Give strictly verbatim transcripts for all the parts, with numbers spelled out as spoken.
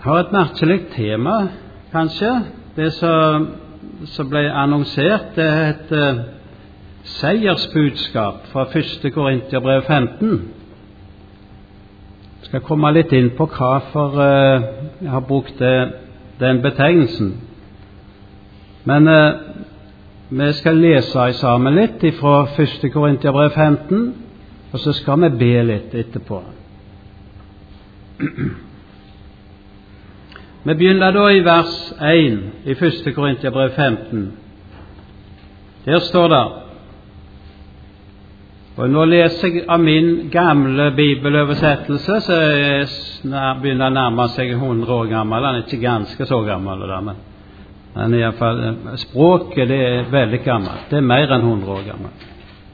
har et merkelig tema, kanskje. Det som, som ble annonsert, det er et uh, seiersbudskap fra første Korinterbrev femten. Jeg skal komme litt inn på hvorfor uh, jeg har brukt det, den betegnelsen. Men uh, vi skal lese sammen litt fra første Korinterbrev femten, og så skal vi be litt etterpå. Vi begynner da i vers én i første Korinterbrev femten. Der står det, og nå leser jeg av min gamle bibeløversettelse, så jeg begynner å nærme seg hundre år gammel. Han er ikke ganske så gammel, da, men, men i hvert fall, språket det er veldig gammelt. Det er mer enn hundre år gammelt.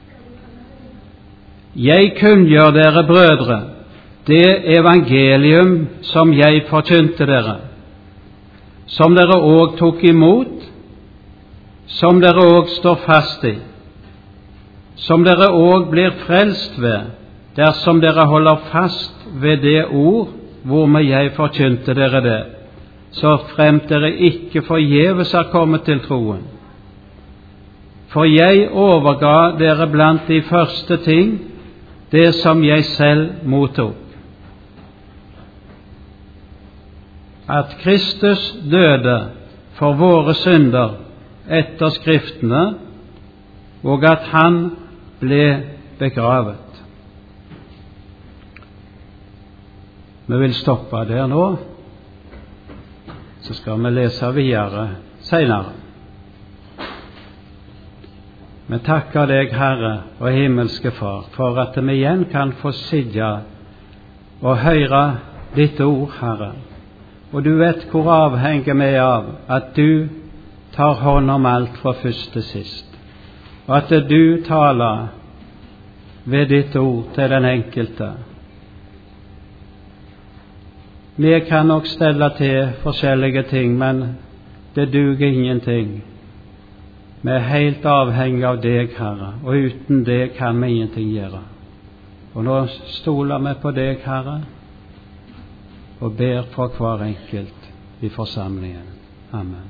Jeg kunngjør dere, brødre, det evangelium som jeg forkynte dere, som dere òg tok imot, som dere òg står fast i, som dere òg blir frelst ved, dersom dere holder fast ved det ord hvormed jeg forkynte dere det, så fremt dere ikke forgjeves er kommet til troen. For jeg overga dere blant de første ting det som jeg selv mottok, at Kristus døde for våre synder etter Skriftene, og at han ble begravet. Vi vil stoppe der nå, så skal vi lese videre senere. Vi takker deg, Herre og himmelske Far, for at vi igjen kan få sitte og høre ditt ord, Herre. Og du vet hvor avhengig vi er av at du tar hånd om alt fra først til sist, og at du taler ved ditt ord til den enkelte. Vi kan nok stelle til forskjellige ting, men det duger ingenting. Vi er helt avhengig av deg, Herre, og uten det kan vi ingenting gjøre. Og nå stoler vi på deg, Herre, og ber for hver enkelt i forsamlingen. Amen.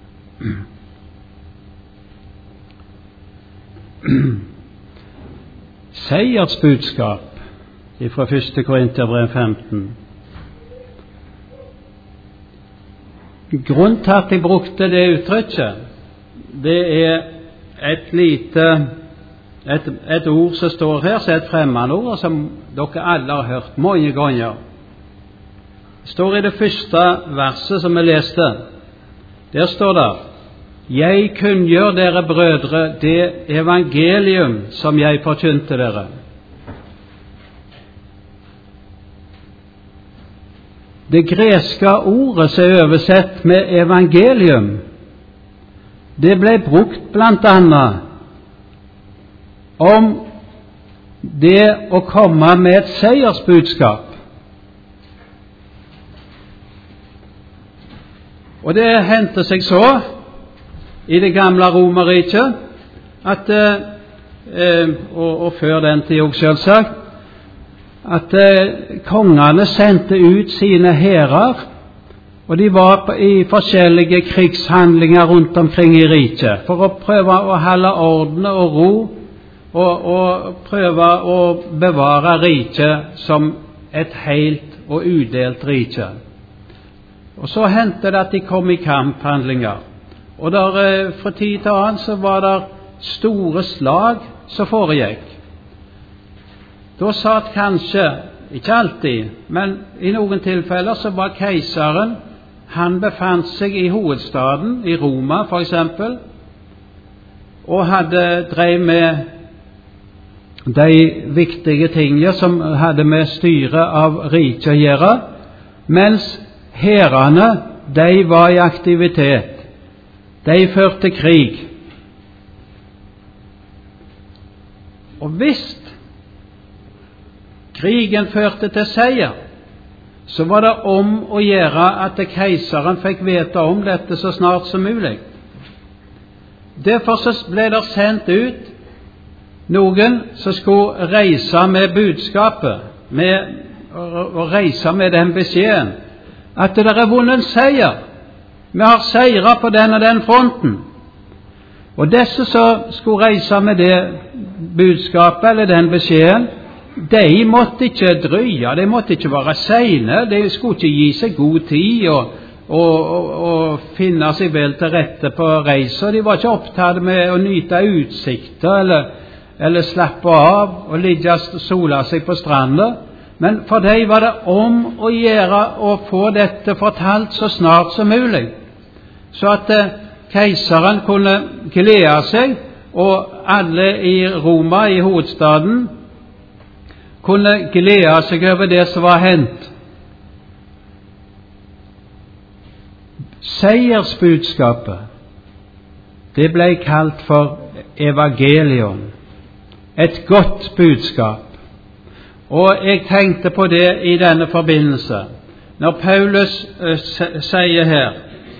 Seiersbudskap fra første Korinterbrev femten. Grunnen til at jeg brukte det uttrykket, det er et lite et, et ord som står her, som er et fremmedord, som dere alle har hørt mange ganger. Det står i det første verset som vi leste. Der står det, jeg kunngjør dere, brødre, det evangelium som jeg forkynte dere. Det greske ordet som er oversett med evangelium, det ble brukt blant annet om det å komme med et seiersbudskap. Og det hendte seg så i det gamle Romerriket at eh, og, og før den tid også selvsagt, at eh, kongene sendte ut sine hærer, og de var på, i forskjellige krigshandlinger rundt omkring i riket for å prøve å holde orden og ro og, og prøve å bevare riket som et helt og udelt rike. Og så hendte det at de kom i kamphandlinger, og der fra tid til annen så var det store slag som foregikk. Da satt kanskje, ikke alltid, men i noen tilfeller så var keiseren, han befant seg i hovedstaden, i Roma for eksempel, og hadde drev med de viktige tingene som hadde med styre av riket å gjøre, mens hærene, de var i aktivitet. De førte krig. Og hvis krigen førte til seier, så var det om å gjøre at keiseren fikk vite om dette så snart som mulig. Derfor så ble det sendt ut noen som skulle reise med budskapet, med, og reise med den beskjeden, at det er vunnet en seier. Vi har seiret på den og den fronten. Og disse som skulle reise med det budskapet eller den beskjeden, de måtte ikke drøye, de måtte ikke være sene, de skulle ikke gi seg god tid og, og, og, og finne seg vel til rette på reise. De var ikke opptatt med å nyte utsikter eller, eller slappe av og ligge og sola seg på stranda. Men for dem var det om å gjøre å få dette fortalt så snart som mulig, så at eh, keiseren kunne glede seg, og alle i Roma, i hovedstaden, kunne glede seg over det som var hendt. Seiersbudskapet, det ble kalt for evangelium, et godt budskap. Og jeg tenkte på det i denne forbindelse, når Paulus uh, sier her,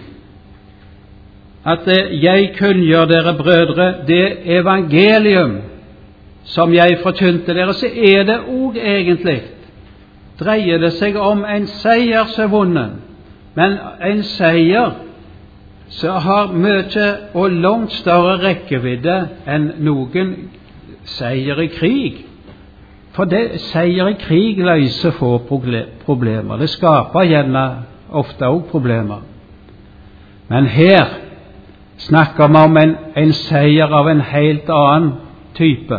at uh, jeg kunngjør dere brødre det evangelium som jeg forkynte dere, så er det òg egentlig, dreier det seg om en seier som er vunnet, men en seier som har mye og langt større rekkevidde enn noen seier i krig. For det, seier i krig løser få problemer. Det skaper gjerne ofte også problemer. Men her snakker vi om en, en seier av en helt annen type,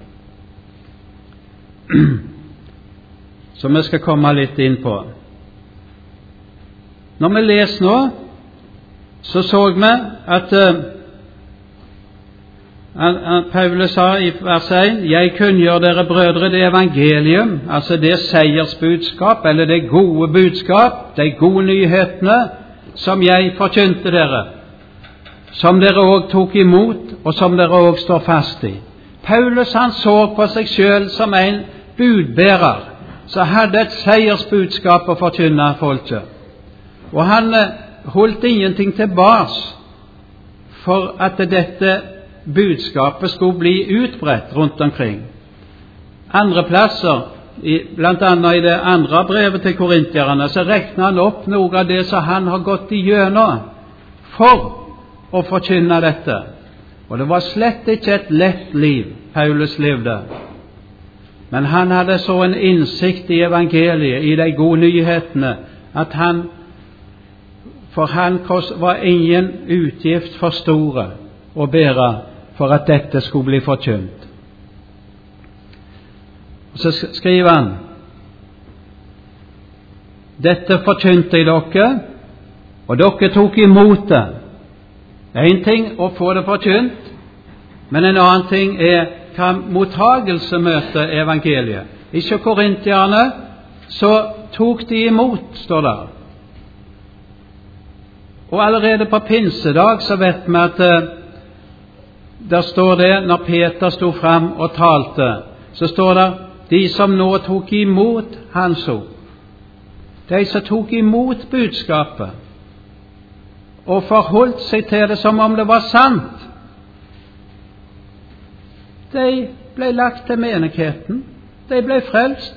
som vi skal komme litt inn på. Når vi leser nå, så så vi at uh, Paulus sa i vers én, jeg kunngjør dere brødre det evangelium, altså det seiersbudskap, eller det gode budskap, de gode nyhetene, som jeg forkynte dere, som dere også tok imot, og som dere også står fast i. Paulus han så på seg selv som en budbærer, som hadde et seiersbudskap å forkynne folket. Og han holdt ingenting tilbake for at dette budskapet skulle bli utbredt rundt omkring. Andre plasser, blant annet i det andre brevet til korinterne, så regner han opp noe av det som han har gått igjennom for å forkynne dette. Og det var slett ikke et lett liv Paulus levde. Men han hadde så en innsikt i evangeliet, i de gode nyhetene, at han, for han var ingen utgift for store å bære for at dette skulle bli forkynt. Og så skriver han, dette forkynte i dere, og dere tok imot det. En ting å få det forkynt, men en annen ting er hva mottagelse møter evangeliet. I korintierne så tok de imot, står det. Og allerede på pinsedag så vet vi at der står det, når Peter stod fram og talte, så står det, de som nå tok imot hans ord, de som tok imot budskapet, og forholdt seg til det som om det var sant, de ble lagt til menigheten, de ble frelst.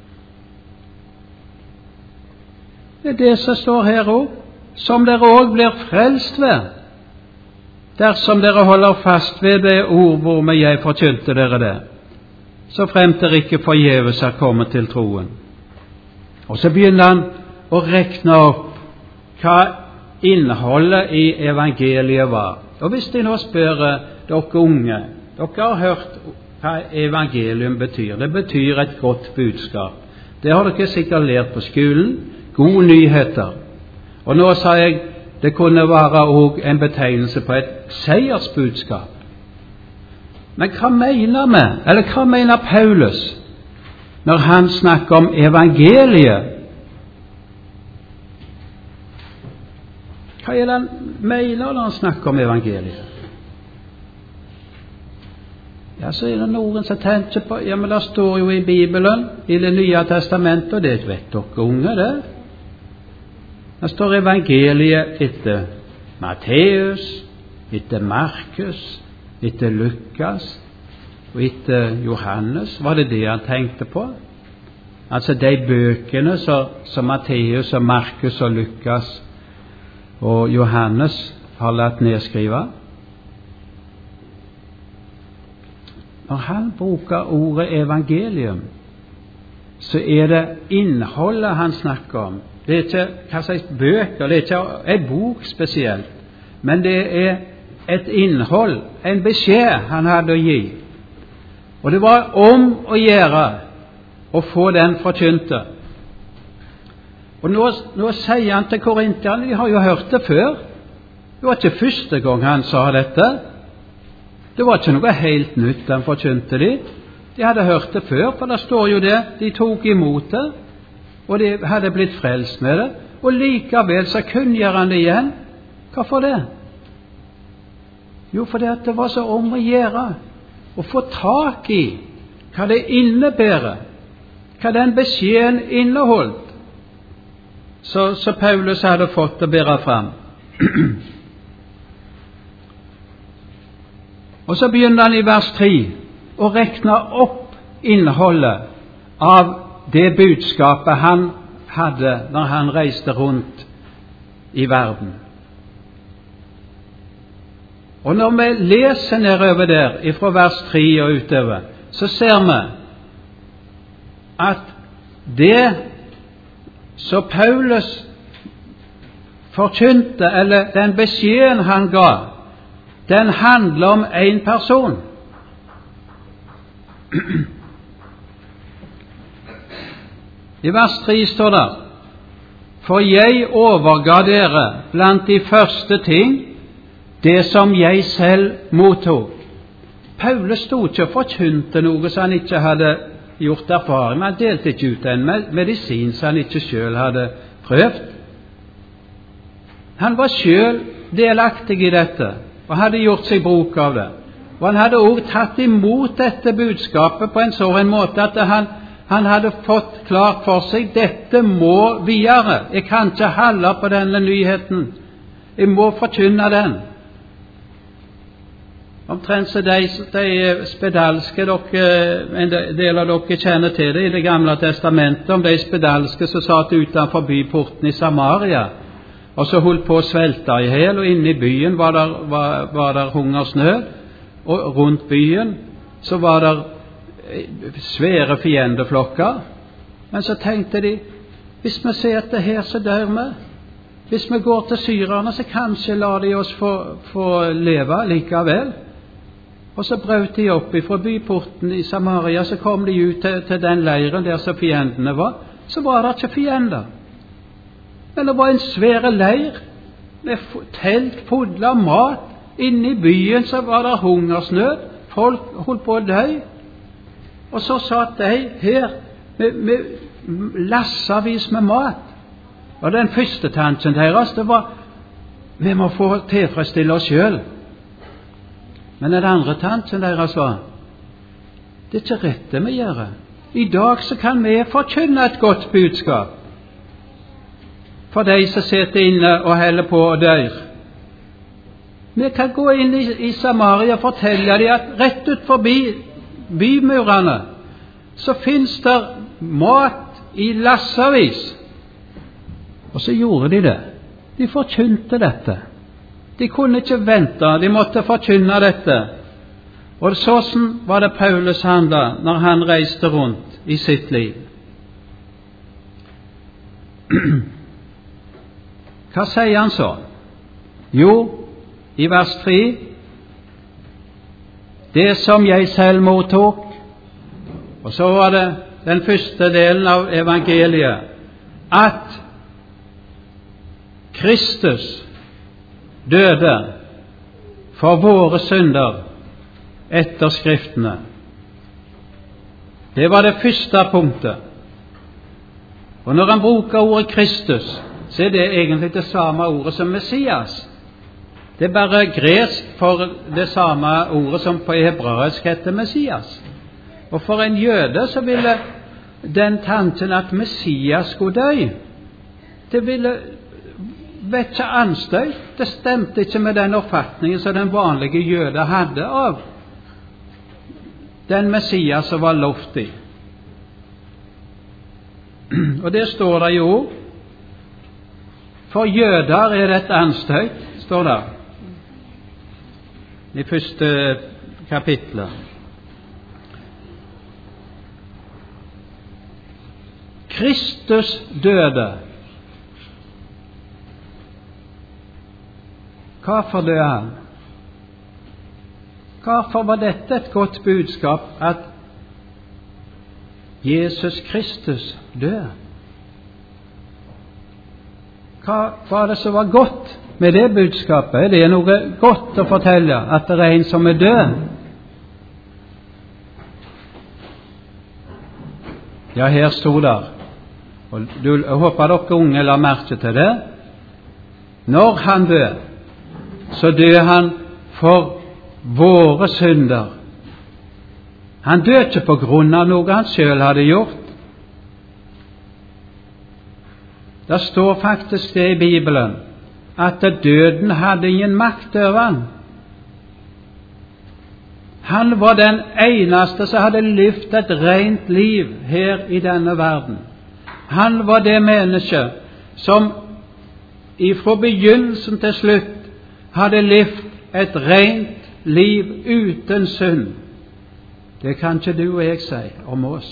Det er det som står her også, som dere også blir frelst ved, dersom dere holder fast ved det ord hvor jeg forkynte dere det, så fremt dere ikke forgjeves er kommet til troen. Og så begynner han å rekne opp hva innholdet i evangeliet var. Og hvis de nå spør dere unge, dere har hørt hva evangelium betyr. Det betyr et godt budskap. Det har dere sikkert lært på skolen, gode nyheter. Og nå sa jeg, det kunne være også en betegnelse på et seiersbudskap. Men hva mener vi, eller hva mener Paulus, når han snakker om evangeliet? Hva er det han mener når han snakker om evangeliet? Ja, så er det noen som tenker på, ja, men det står jo i Bibelen, i Det nye testamentet, og det vet dere unge, det. Det står evangeliet etter Matteus, etter Markus, etter Lukas og etter Johannes. Var det det han tenkte på? altså de bøkene som, som Matteus og Markus og Lukas og Johannes har latt nedskrive. Når han bruker ordet evangelium, så er det innholdet han snakker om. Det er ikke hva slags bøker, det er ikke en bok spesielt, men det er et innhold, en beskjed han hadde å gi. Og det var om å gjøre å få den forkynte. Og nå, nå sier han til korinterne, de har jo hørt det før. Det var ikke første gang han sa dette. Det var ikke noe helt nytt han forkynte de. De hadde hørt det før, for det står jo det. De tok imot det, og de hadde blitt frelst med det. Og likevel så kunngjør han det igjen. Hvorfor det? Jo, fordi at det var så om å gjøre å få tak i hva det innebærer, hva den beskjeden inneholdt, så, så Paulus hadde fått å bære fram. Og så begynner han i vers tre å rekne opp innholdet av det budskapet han hadde når han reiste rundt i verden. Og når vi leser nedover der, fra vers tre og utover, så ser vi at det som Paulus forkynte, eller den beskjeden han ga, den handler om en person. I vers tre står det: For jeg overga dere blant de første ting det som jeg selv mottok. Paulus stod ikke og forkynte noe som han ikke hadde gjort erfaring med. Han delte ikke ut en medisin som han ikke selv hadde prøvd. Han var selv delaktig i dette, og hadde gjort seg bruk av det. Og han hadde også tatt imot dette budskapet på en sånn måte at han, han hadde fått klart for seg, dette må videre. Jeg kan ikke holde på denne nyheten. Jeg må forkynne den. Omtrent så de, de spedalske, dere, en del av dere kjenner til det i Det gamle testamentet, om de spedalske som satt utenfor byporten i Samaria, og så holdt på å svelte i hel, og inne i byen var der, var, var der hungersnød, og rundt byen så var der svære fiendeflokker. Men så tenkte de, hvis vi ser etter her, så dør vi. Hvis vi går til syrerne, så kanskje lar de oss få, få leve likevel. Og så brøt de opp fra byporten i Samaria, så kom de ut til, til den leiren der som fiendene var. Så var det ikke fiender. Men det var en svære leir med telt full av mat. Inne i byen så var det hungersnød. Folk holdt på å dø. Og så satt de her med, med lassevis med mat. Og den første tanken deres, det var, vi må få tilfredsstille oss selv. Men den andre tanken deres var, det er ikke rett det vi gjør. I dag så kan vi forkynne et godt budskap for de som sitter inne og holder på å dør. Vi kan gå inn i, i Samaria og fortelle dem at rett ut forbi bymurene så finnes det mat i lassevis. Og så gjorde de det. De forkynte dette. De kunne ikke vente, de måtte forkynne dette. Og sånn var det Paulus handlet når han reiste rundt i sitt liv. Hva sier han så? Jo, i vers tre, det som jeg selv mottok, og så var det den første delen av evangeliet, at Kristus døde for våre synder etter Skriftene. Det var det første punktet. Og når han bruker ordet Kristus, så er det egentlig det samme ordet som Messias. Det er bare gresk for det samme ordet som på hebraisk heter Messias. Og for en jøde så ville den tanken at Messias skulle dø, det ville vekke anstøt. Det stemte ikke med den oppfatningen som den vanlige jøde hadde av den Messias som var lovt i. Og det står det jo, for jøder er dette anstøyt, står det i første kapitlet. Kristus døde. Hvorfor døde han? Hvorfor var dette et godt budskap, at Jesus Kristus døde? Hva var det som var godt med det budskapet? Er det noe godt å fortelle, at det er en som er død? Ja, her stod der, og du, jeg håper dere unge la merke til det. Når han døde, så døde han for våre synder. Han døde ikke på grunn av noe han selv hadde gjort. Det står faktisk det i Bibelen, at døden hadde ingen makt over han. Han var den eneste som hadde levd et rent liv her i denne verden. Han var det menneske som ifra begynnelsen til slutt hadde levd et rent liv uten synd. Det kan ikke du og jeg si om oss.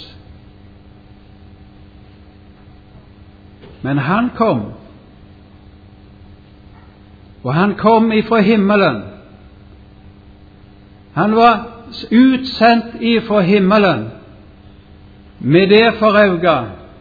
Men han kom, og han kom ifra himmelen. Han var utsendt ifra himmelen med det for øye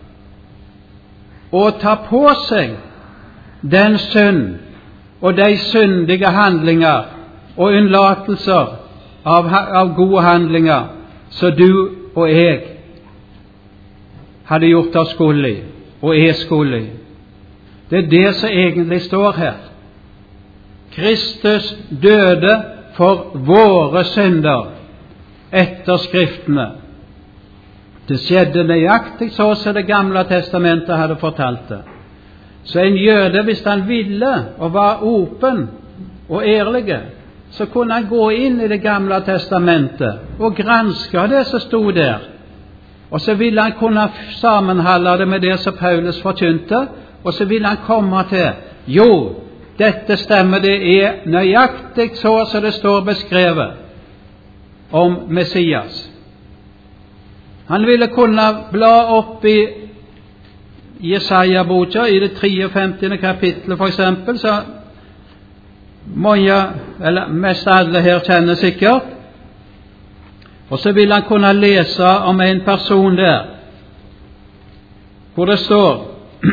å ta på seg den synd og de syndige handlinger og unnlatelser av, av gode handlinger som du og jeg hadde gjort oss skyld i og er skyld i. Det er det som egentlig står her. Kristus døde for våre synder etter Skriftene. Det skjedde nøyaktig så som Det gamle testamentet hadde fortalt det. Så en jøde, hvis han ville og var åpen og ærlig, så kunne han gå inn i Det gamle testamentet og granske det som stod der. Og så ville han kunne sammenholde det med det som Paulus forkynte, og så ville han komme til, jo, dette stemmer, det er nøyaktig så som det står beskrevet om Messias. Han ville kunne bla opp i Jesaja-boka, i det femtiende kapitlet for eksempel, så mange, eller mest alle her kjenner sikkert, og så vil han kunne lese om en person der, hvor det står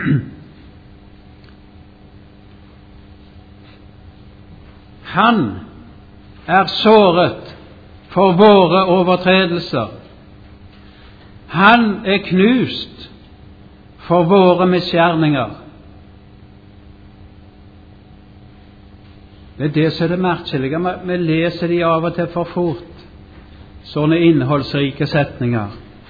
han er såret for våre overtredelser, han er knust for våre misgjerninger. Det er det som er det merkelige. Vi leser de av og til for fort, sånne innholdsrike setninger.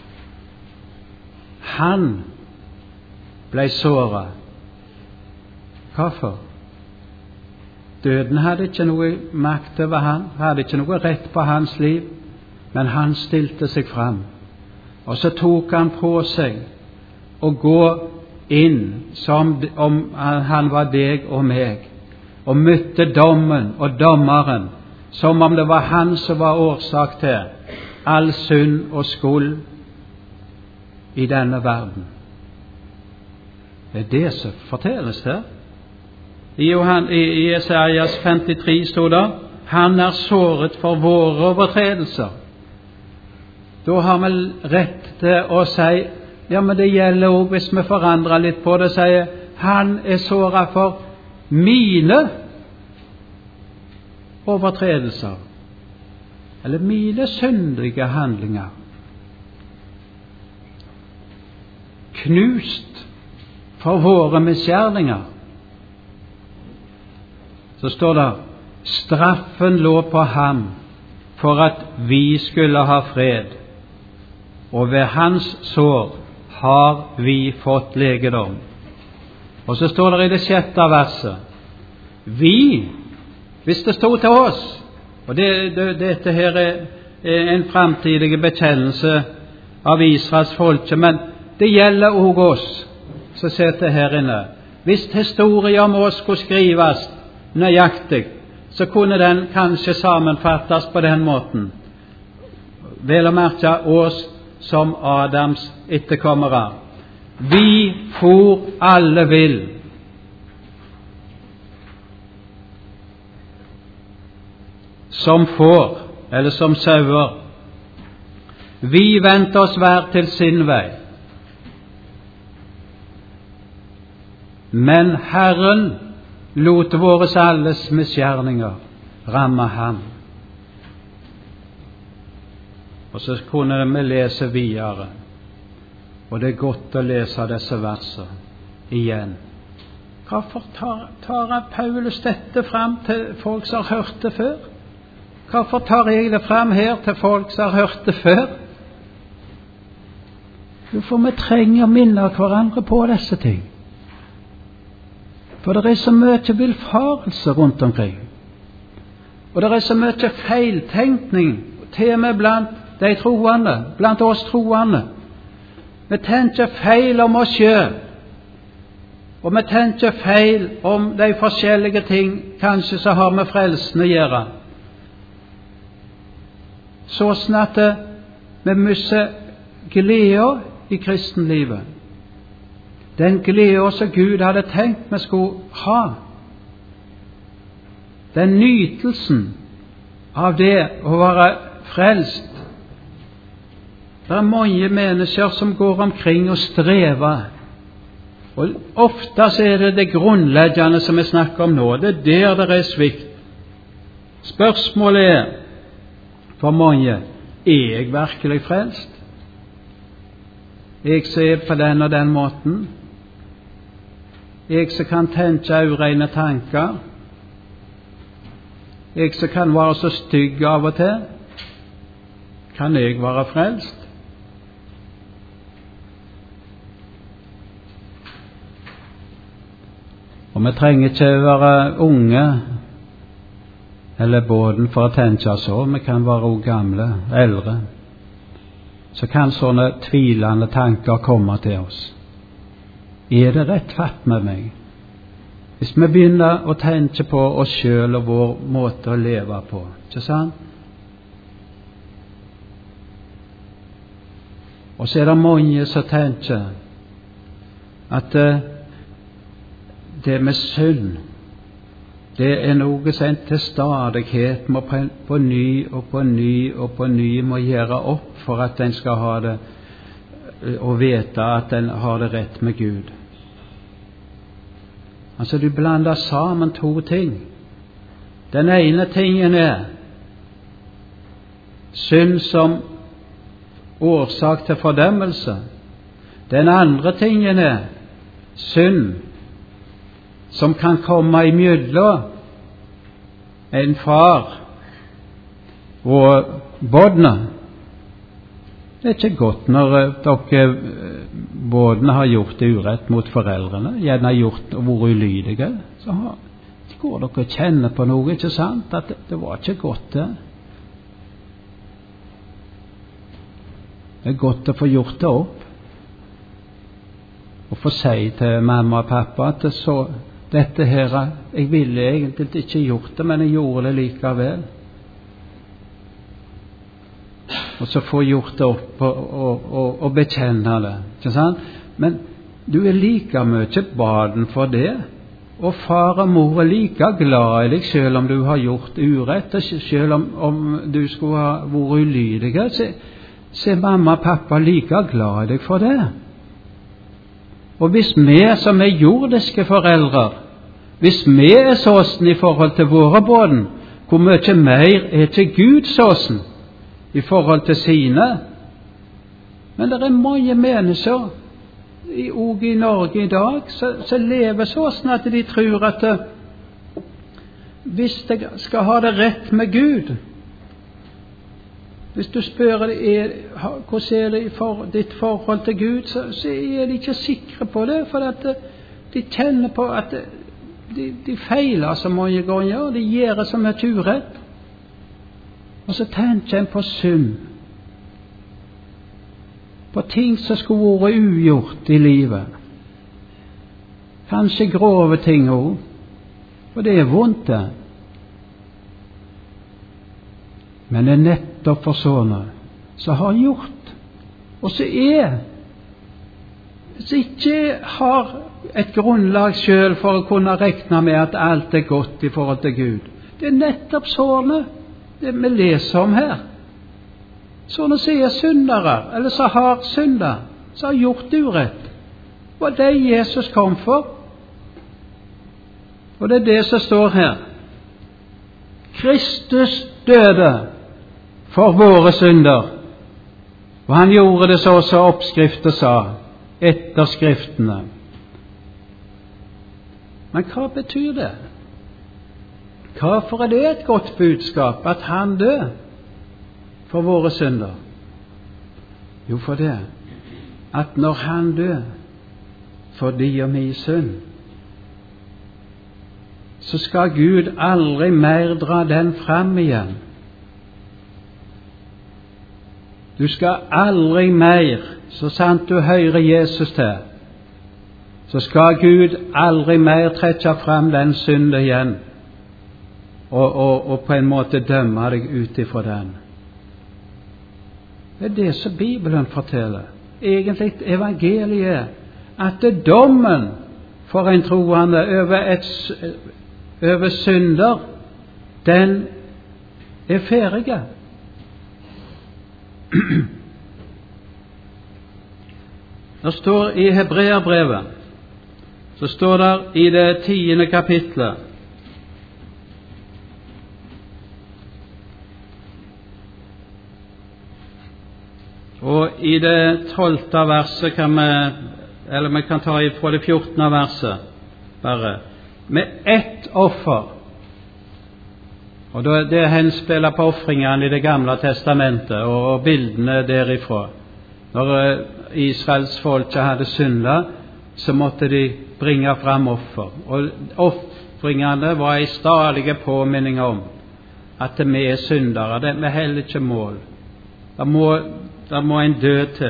Han ble såret. Hvorfor? Døden hadde ikke noe makt over han, hadde ikke noe rett på hans liv, men han stilte seg fram. Og så tok han på seg å gå inn som om han var deg og meg, og møtte dommen og dommeren som om det var han som var årsak til all synd og skyld i denne verden. Det er det som fortelles her. I, Johan, i Jesajas femtitre stod det, han er såret for våre overtredelser. Da har vi rett til å si, ja, men det gjelder også hvis vi forandrer litt på det, sier, han er såret for mine overtredelser, eller mine syndige handlinger. Knust for våre misgjerninger. Så står det, straffen lå på ham for at vi skulle ha fred, og ved hans sår har vi fått legedom. Og så står det i det sjette verset, vi, hvis det stod til oss, og det, det, dette her er en fremtidig bekjennelse av Israels folke, men det gjelder også oss som sitter her inne. Hvis historien om oss skulle skrives nøyaktig, så kunne den kanskje sammenfattes på den måten. Vel å merke oss som Adams etterkommere. Vi for alle vill. Som får, eller som sauer. Vi vendte oss hver til sin vei. Men Herren lot våres alles misgjerninger ramme ham. Og så kunne vi lese videre, og det er godt å lese disse versene igjen. Hvorfor tar, tar Paulus dette frem til folk som har hørt det før? Hvorfor tar jeg det frem her til folk som har hørt det før? Jo, for vi trenger å minne hverandre på disse ting. For det er så mye villfarelse rundt omkring. Og det er så mye feiltenkning, til og med blant de troende, blant oss troende. Vi tenker feil om oss selv, og vi tenker feil om de forskjellige ting kanskje som har med frelsen å gjøre. Sånn at vi mister gleden i kristenlivet. Den gleden som Gud hadde tenkt vi skulle ha. Den nytelsen av det å være frelst. Det er mange mennesker som går omkring og strever. Og ofte er det det grunnleggende som vi snakker om nå. Det er der det er svikt. Spørsmålet er for mange, er jeg virkelig frelst? Jeg ser på den og den måten. Jeg som kan tenke urene tanker. Jeg som kan være så stygg av og til. Kan jeg være frelst? Og vi trenger ikke være unge eller båden for å tenke så. Vi kan være også gamle, eldre. Så kan sånne tvilende tanker komme til oss. Er det rett fatt med meg? Hvis vi begynner å tenke på oss selv og vår måte å leve på, ikke sant? Og så er det mange som tenker at det med synd, det er noe som til stadighet må på ny og på ny og på ny må gjøre opp for at den skal ha det og vite at den har det rett med Gud. Altså du blander sammen to ting. Den ene tingen er synd som årsak til fordømmelse. Den andre tingen er synd som kan komme imellom en far og bådene. Det er ikke godt når dere bådene har gjort det urett mot foreldrene, gjerne har gjort og vært ulydige, så har, går dere og kjenner på noe, ikke sant? At det, det var ikke godt det. Det er godt å få gjort det opp og få si til mamma og pappa at det så dette her, jeg ville egentlig ikke gjort det, men jeg gjorde det likevel. Og så få gjort det opp og, og, og, og bekjenne det, ikke sant? Men du er like mye baden for det, og far og mor er like glad i deg selv om du har gjort urett, og selv om, om du skulle ha vært ulydige, så, så er mamma og pappa like glad i deg for det. Og hvis vi som er jordiske foreldre, hvis vi er sånn i forhold til våre båden, hvor mye mer er til Gud sånn i forhold til sine? Men det er mange mennesker, også i Norge i dag, som lever sånn at de tror at hvis de skal ha det rett med Gud, hvis du spør er, hvordan er det for ditt forhold til Gud, så, så er de ikke sikre på det, for at de kjenner på at de, de feiler så mange ganger, og de gjør så mye urett. Og så tenker en på synd. på ting som skulle være ugjort i livet. Kanskje grove ting også, og det er vondt det. Men det er nettopp for sånne som har gjort, og så er, som ikke har et grunnlag selv for å kunne regne med at alt er godt i forhold til Gud. Det er nettopp sånne det vi leser om her. Sånne som er syndere, eller som har syndet, som har gjort urett. Og det Jesus kom for. Og det er det som står her. Kristus døde for våre synder. Og han gjorde det så som oppskriften sa, etter skriftene. Men hva betyr det? Hvorfor er det et godt budskap at han døde for våre synder? Jo, for det at når han døde for de og min synd, så skal Gud aldri mer dra den fram igjen. Du skal aldri mer, så sant du hører Jesus til, så skal Gud aldri mer trekke fram den synd igjen, og, og, og på en måte dømme deg ut ifra den. Det er det som Bibelen forteller. Egentlig evangeliet, at det er dommen for en troende over, et, over synder, den er ferdig. Det står i Hebreerbrevet, så står det i det tiende kapitlet, og i det tolvte verset kan vi, eller vi kan ta fra det fjortende verset bare, med ett offer. Og det henspiller på offringene i det gamle testamentet og, og bildene derifra. Når Israels folk hadde syndet, så måtte de bringe fram offer. Og offringene var en stadig påminning om at vi er syndere. Det, vi heller ikke mål. Det må, det må en dø til.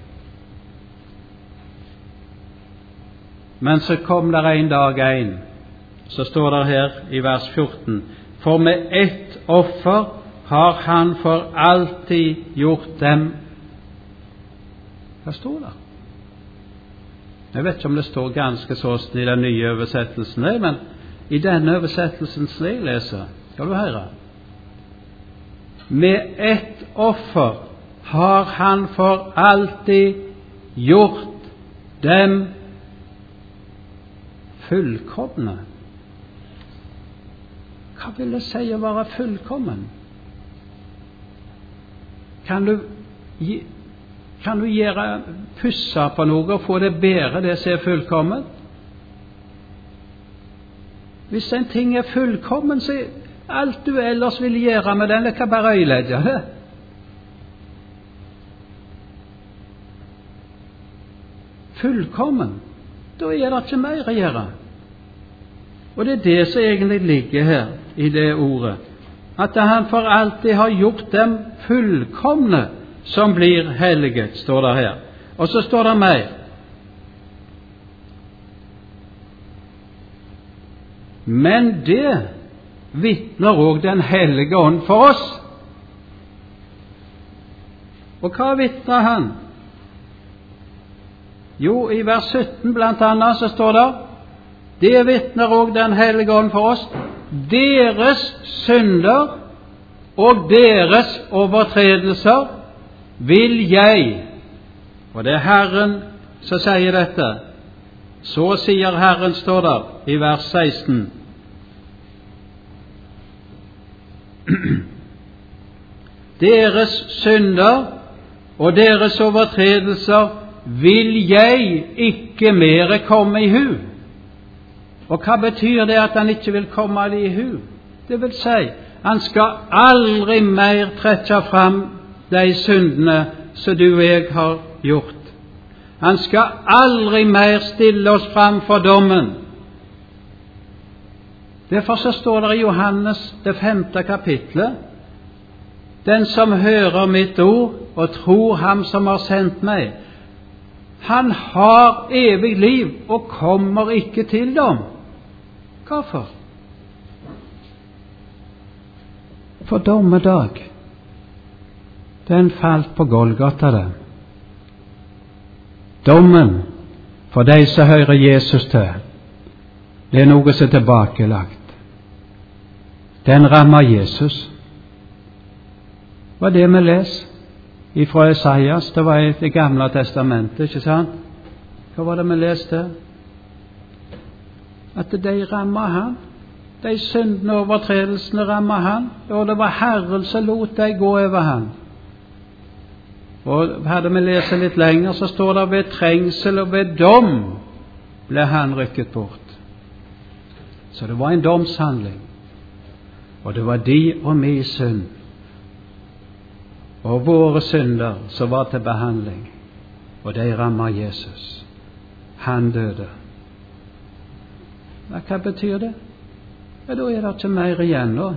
Men så kom der en dag en, så står det her i vers fjorten, for med ett offer har han for alltid gjort dem. Hva står det? Jeg vet ikke om det står ganske sånn i den nye oversettelsen, men i denne oversettelsen som jeg leser, skal du høre. Med ett offer har han for alltid gjort dem fullkomne. Hva vil det si å være fullkommen? Kan du, kan du gjøre pusse på noe og få det bedre, det som er fullkommen? Hvis en ting er fullkommen, så er alt du ellers vil gjøre med den, det kan bare øyelegge det. Fullkommen, da er det ikke mer å gjøre. Og det er det som egentlig ligger her i det ordet, at han for alltid har gjort dem fullkomne som blir helliget, står det her. Og så står det mer. Men det vitner også den hellige ånd for oss. Og hva vitner han? Jo, i vers sytten blant annet så står det, det vitner også den hellige ånd for oss, deres synder og deres overtredelser vil jeg, og det er Herren som sier dette, så sier Herren, står der i vers seksten, deres synder og deres overtredelser vil jeg ikke mere komme i hu. Og hva betyr det at han ikke vil komme det i hu? Det vil si, han skal aldri mer trekke fram de syndene som du og jeg har gjort. Han skal aldri mer stille oss fram for dommen. Derfor så står det i Johannes det femte kapitlet, den som hører mitt ord og tror ham som har sendt meg, han har evig liv og kommer ikke til dom. Hvorfor? For dommedag, den falt på Golgata den. Dommen for de som hører Jesus til, det er noe som er tilbakelagt. Den rammer Jesus. Hva er det vi leser ifra Esaias? Det var i Det gamle testamentet, ikke sant? Hva var det vi leste? At de rammer han. De syndene og overtredelsene rammer han, og det var Herren som lot de gå over han. Og hadde vi lest litt lenger, så står det ved trengsel og ved dom ble han rykket bort. Så det var en domshandling, og det var de og min synd og våre synder som var til behandling, og de rammer Jesus. Han døde. Hva betyr det? Ja, da er det ikke mer igjen nå.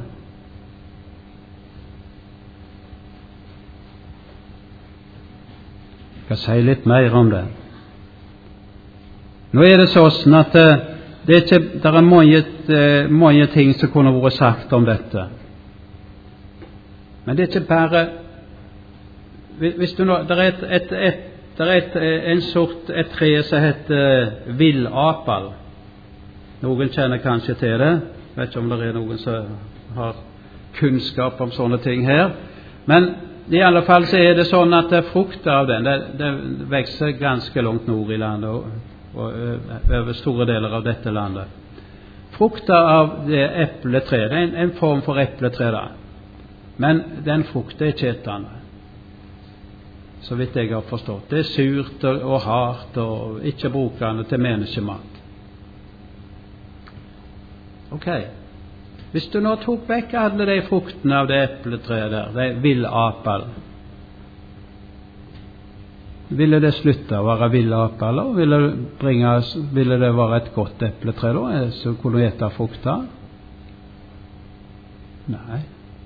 Jeg skal si litt mer om det. Nå er det sånn at det er, ikke, det er mange, mange ting som kunne vært sagt om dette. Men det er ikke bare hvis du nå, det er, et, et, et, det er et, en sort et tre som heter villapal. Noen kjenner kanskje til det. Jeg vet ikke om det er noen som har kunnskap om sånne ting her. Men i alle fall så er det sånn at det frukter av den, det, det vekser ganske langt nord i landet og, og over store deler av dette landet. Frukter av det epletre, det er en, en form for epletre da. Men den frukter er ikke etende, så vidt jeg har forstått. Det er surt og, og hardt og ikke brukende til menneskemat. Ok, hvis du nå tok vekk alle de fruktene av det epletreet der, det villapal, ville det slutte å være villapal, og ville, bringes, ville det være et godt epletre da, så kunne du ete frukter? Nei.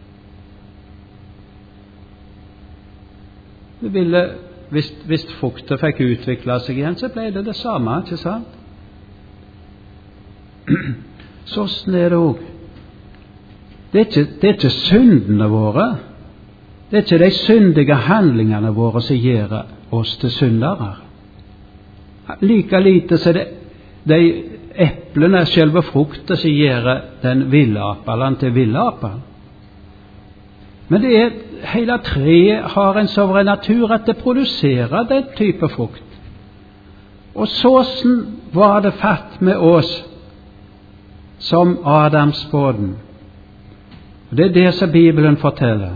Det ville, hvis, hvis frukter fikk utvikle seg igjen, så ble det det samme, ikke sant? Sånn er det også. Det er, ikke, det er ikke syndene våre, det er ikke de syndige handlingene våre som gjør oss til syndere. Like lite så det de eplene, selve frukter, som gjør den villapalen til villapal. Men det er, hele treet har en sånn natur at det produserer den type frukt. Og sånn var det fatt med oss som Adamsbåden. Det er det som Bibelen forteller.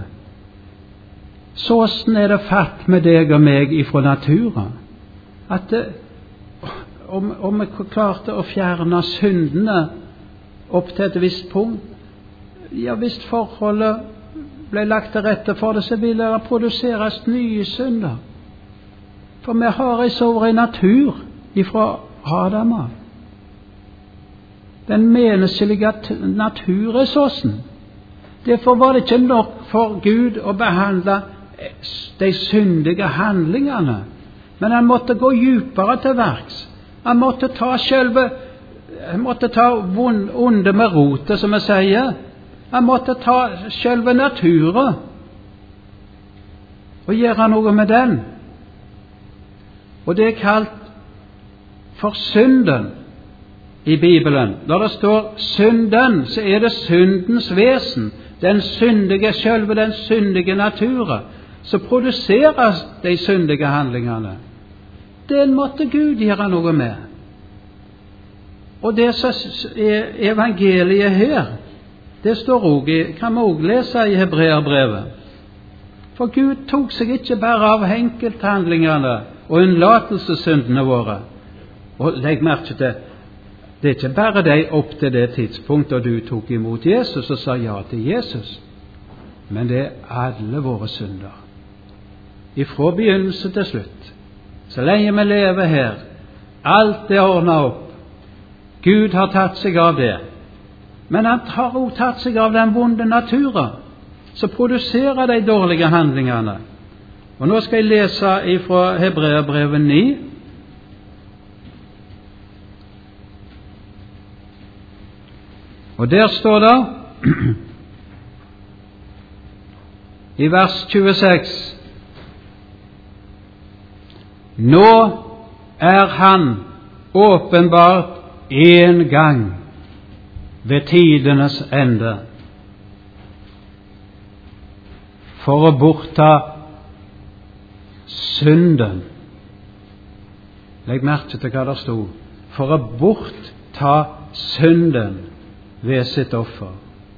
Sånn er det fatt med deg og meg ifra naturen. At det, om, om vi klarte å fjerne syndene opp til et visst punkt, ja, hvis forholdet ble lagt til rette for det, så ville det produseres nye synder. For vi har en sånn natur ifra Adam av. Den menneskelige natur er sånn. Derfor var det ikke nok for Gud å behandle de syndige handlingene, men han måtte gå dypere til verks. Han måtte ta selve, han måtte ta onde med rotet, som vi sier. Han måtte ta selve naturen og gjøre noe med den. Og det er kalt for synden i Bibelen. Når det står synden, så er det syndens vesen, den syndige, selve den syndige naturen, så produseres de syndige handlingene. Den måtte Gud gjøre noe med. Og det som er evangeliet her, det står også i, kan vi også lese i Hebreerbrevet. For Gud tok seg ikke bare av enkelthandlingene og unnlatelsessyndene våre. Og legg merke til, det er ikke bare de opp til det tidspunktet du tok imot Jesus og sa ja til Jesus, men det er alle våre synder. Ifra begynnelse til slutt. Så lenge vi lever her, alt er ordnet opp. Gud har tatt seg av det. Men han har også tatt seg av den vonde naturen, som produserer de dårlige handlingene. Og nå skal jeg lese fra Hebreerbrevet ni. Og der står det i vers tjueseks: Nå er han åpenbart en gang ved tidenes ende for å bortta synden. Legg merke til hva det stod. For å bortta synden ved sitt offer.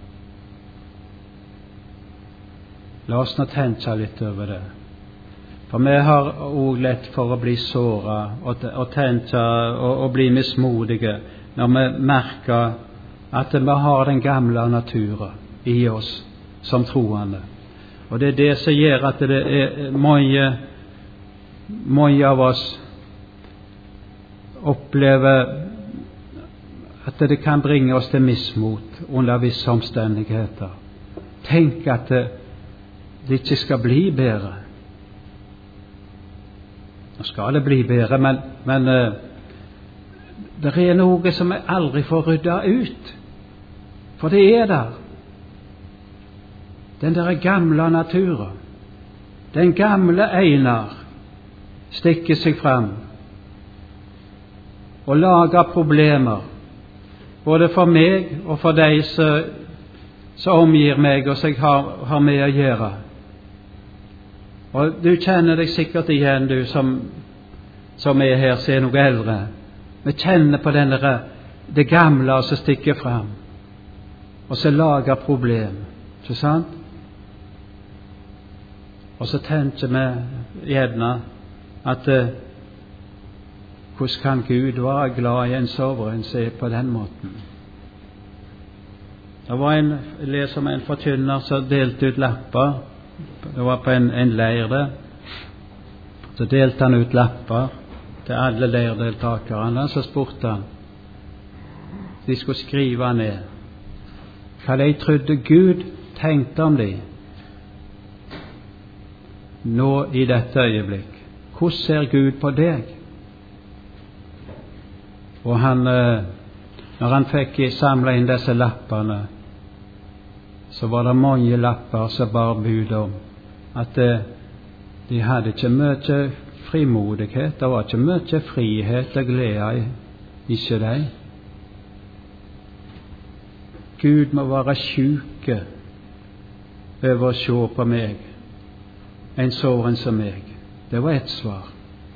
La oss nå tenke litt over det. For vi har også lett for å bli såret og, og tenke og, og bli mismodige når vi merker at vi har den gamle naturen i oss som troende. Og det er det som gjør at det er mange, mange av oss opplever at det kan bringe oss til mismot under visse omstendigheter. Tenk at det, det ikke skal bli bedre. Nå skal det bli bedre, men, men uh, det er noe som jeg aldri får rydda ut. For det er der. Den der gamle naturen, den gamle Einar, stikker seg fram og lager problemer, både for meg og for de som, som omgir meg og som jeg har, har med å gjøre. Og du kjenner deg sikkert igjen, du som, som er her, som er noe eldre. Vi kjenner på denne, det gamle som stikker fram, og som lager problem. Ikke sant? Og så tenker vi gjerne at eh, hvordan kan Gud være glad i en soveren som er på den måten? Det var en, jeg leser om en forkynner som delte ut lapper. Det var på en, en leir der. Så delte han ut lapper til alle leirdeltakerne. Så spurte han, de skulle skrive ned hva de trodde Gud tenkte om dem nå i dette øyeblikk. Hvordan ser Gud på deg? Og han, når han fikk samlet inn disse lappene, så var det mange lapper som bar bud om at de hadde ikke mye frimodighet, det var ikke mye frihet og glede i, ikke de. Gud må være sjuke over å se på meg, en såren som meg. Det var et svar.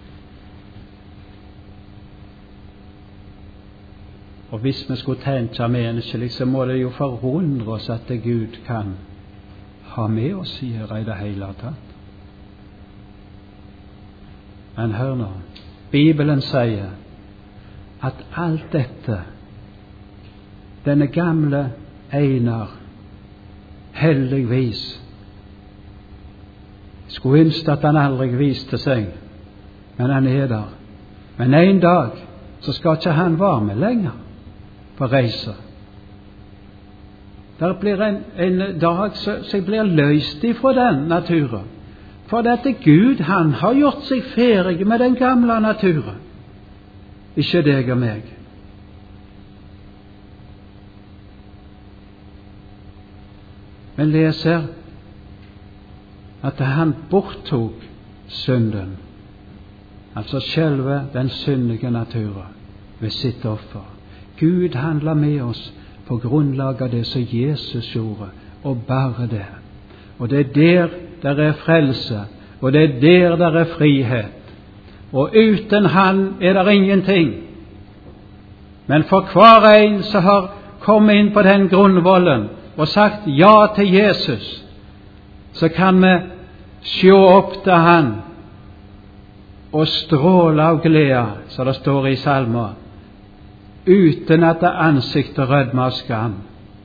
Og hvis vi skulle tenke menneskelig, så må det jo forundre oss at Gud kan ha med oss å gjøre i det hele tatt. Men hør nå, Bibelen sier at alt dette, denne gamle Einar, heldigvis skulle ønske at han aldri viste seg, men han er der. Men en dag så skal ikke han være med lenger på reise. Der blir en, en dag så, så blir løst ifra den naturen. For dette Gud, han har gjort seg ferdig med den gamle naturen. Ikke deg og meg. Men leser at han borttok synden, altså selve den syndige naturen, ved sitt offer. Gud handler med oss på grunnlag av det som Jesus gjorde, og bare det. Og det er der der er frelse, og det er der der er frihet. Og uten han er det ingenting. Men for hver en som har kommet inn på den grunnvollen og sagt ja til Jesus, så kan vi se opp til han og stråle av glede, som det står i salmer, uten at det ansiktet rødmer av skam.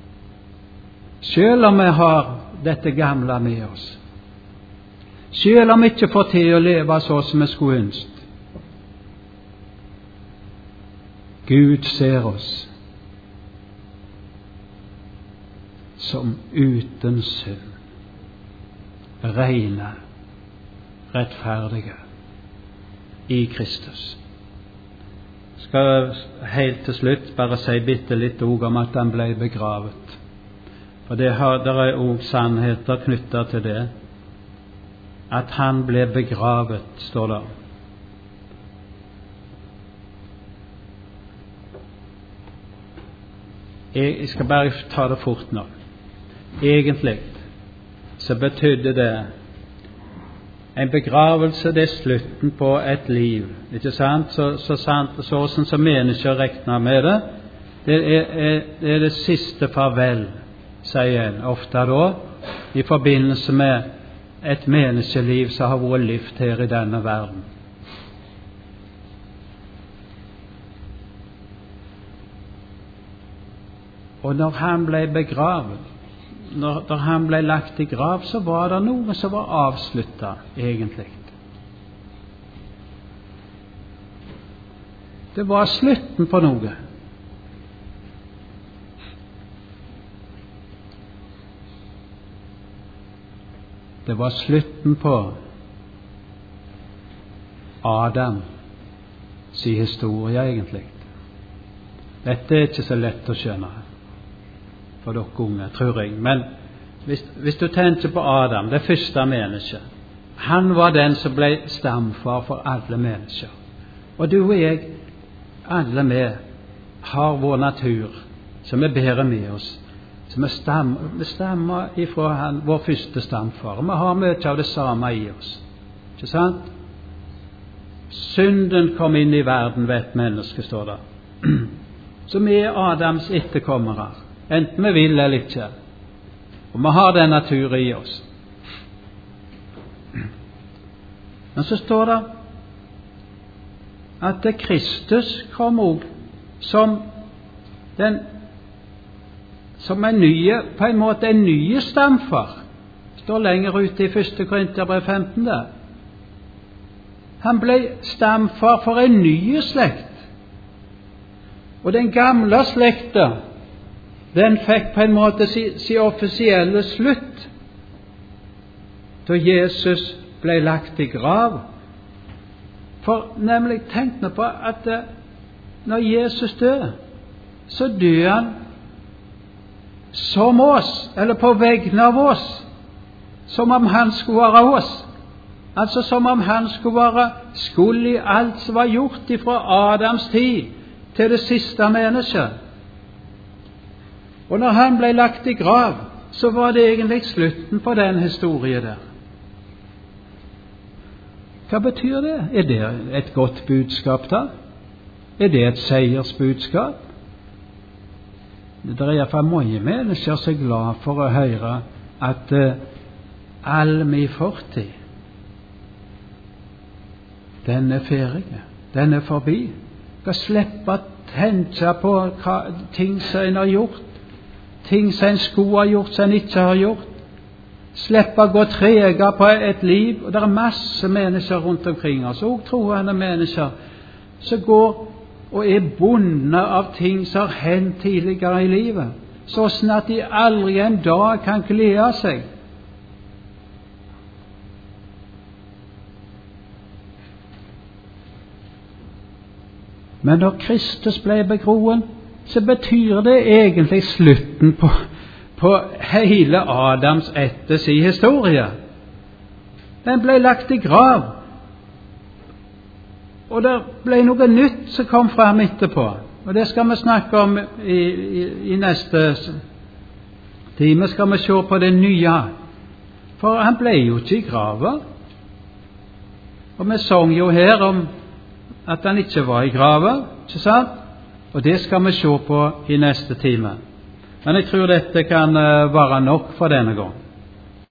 Selv om vi har dette gamle med oss, selv om vi ikke får til å leve så som vi skulle ønske, Gud ser oss som uten synd, rene rettferdige i Kristus. Jeg skal helt til slutt bare si bitte litt ord om at han ble begravet. For det har, der er også sannheter knyttet til det. At han ble begravet, står det. Jeg skal bare ta det fort nå. Egentlig så betydde det en begravelse, det er slutten på et liv, ikke sant? Så, så sant, så sånn som mennesker regner med det, det er, er, det er det siste farvel, sier en ofte da, i forbindelse med et menneskeliv som har vært livet her i denne verden. Og når han ble begravet, når, når han ble lagt i grav, så var det noe som var avsluttet, egentlig. Det var slutten på noe. Det var slutten på Adam sin historie, egentlig. Dette er ikke så lett å skjønne for dere unge, tror jeg. Men hvis, hvis du tenker på Adam, det første mennesket, han var den som ble stamfar for alle mennesker. Og du og jeg, alle vi, har vår natur, som vi bærer med oss, som vi stammer, vi stammer ifra han, vår første stamfar. Vi har mye av det samme i oss. Ikke sant? Synden kom inn i verden ved et menneske, står det. Så vi er Adams etterkommere, enten vi vil eller ikke. Og vi har den naturen i oss. Men så står det at det Kristus kom også som den som en nye, på en måte en nye stamfar. Det står lenger ute i første Korinterbrev femten der. Han ble stamfar for en ny slekt. Og den gamle slekta, den fikk på en måte si, si offisielle slutt da Jesus ble lagt i grav. For nemlig, tenk nå på at det, når Jesus dør, så dør han som oss, eller på vegne av oss, som om han skulle være oss. Altså som om han skulle være skyld i alt som var gjort fra Adams tid til det siste mennesket. Og når han ble lagt i grav, så var det egentlig slutten på den historien der. Hva betyr det? Er det et godt budskap da? Er det et seiersbudskap? Det er i hvert fall mange mennesker som er glad for å høre at uh, all min fortid, den er ferdig, den er forbi. Skal slippe å tenke på hva, ting som en har gjort, ting som en skulle ha gjort, som en ikke har gjort. Slippe å gå trege på et liv. Og det er masse mennesker rundt omkring oss, og troende mennesker, som går og er bundet av ting som har hendt tidligere i livet, sånn at de aldri en dag kan glede seg. Men når Kristus ble begroen, så betyr det egentlig slutten på, på hele Adams ettes i historie. Den ble lagt i grav. Og det ble noe nytt som kom frem etterpå. Og det skal vi snakke om i, i, i neste time. Skal vi se på det nye. For han ble jo ikke i graven. Og vi sang jo her om at han ikke var i graven, ikke sant? Og det skal vi se på i neste time. Men jeg tror dette kan være nok for denne gang.